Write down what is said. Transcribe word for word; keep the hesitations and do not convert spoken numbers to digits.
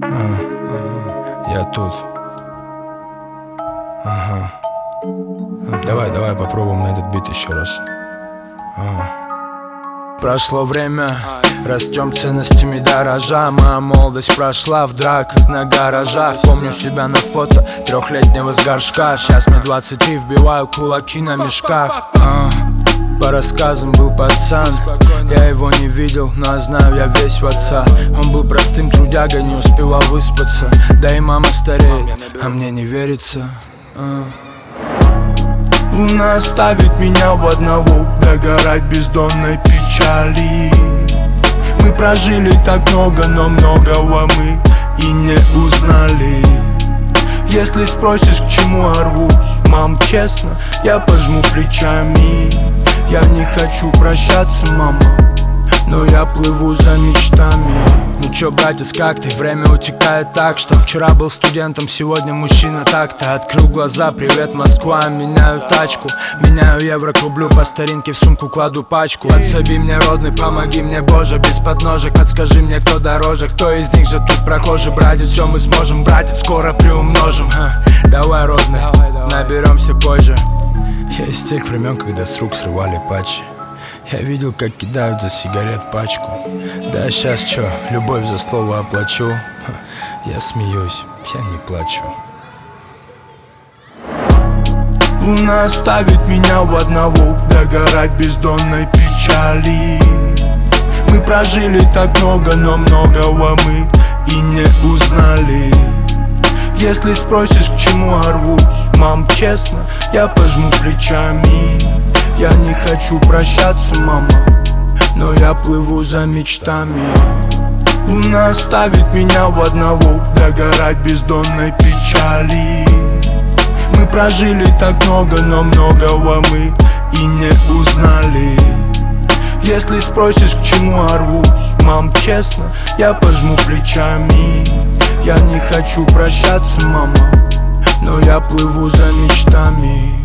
А, а, я тут. Ага. Давай, давай попробуем на этот бит еще раз. Ага. Прошло время, растем ценностями дорожа. Моя молодость прошла в драках на гаражах. Помню себя на фото трехлетнего с горшка. Сейчас мне двадцать три, вбиваю кулаки на мешках. а, По рассказам был пацан, я его не видел, но знаю я весь в отца. Он был простым трудягой, не успевал выспаться. Да и мама стареет, а мне не верится. а. Луна оставит меня в одного, догорать бездонной печали. Мы прожили так много, но многого мы и не узнали. Если спросишь, к чему я рвусь, мам, честно, я пожму плечами. Я не хочу прощаться, мама, но я плыву за мечтами. Ну чё, братец, как ты? Время утекает так, что вчера был студентом, сегодня мужчина так-то. Открыл глаза, привет, Москва, меняю тачку. Меняю евро к рублю, по старинке в сумку кладу пачку. Подсоби мне, родный, помоги мне, Боже, без подножек. Подскажи мне, кто дороже, кто из них же тут прохожий. Братец, все мы сможем, братец, скоро приумножим. Ха. Давай, родный, наберемся позже. Я из тех времен, когда с рук срывали патчи. Я видел, как кидают за сигарет пачку. Да сейчас чё, любовь за слово оплачу. Ха, я смеюсь, я не плачу. Луна оставит меня в одного, догорать бездонной печали. Мы прожили так много, но многого мы и не узнали. Если спросишь, к чему я рвусь, мам, честно, я пожму плечами. Я не хочу прощаться, мама, но я плыву за мечтами. Луна оставит меня в одного, догорать бездонной печали. Мы прожили так много, но многого мы и не узнали. Если спросишь, к чему я рвусь, мам, честно, я пожму плечами. Я не хочу прощаться, мама, но я плыву за мечтами.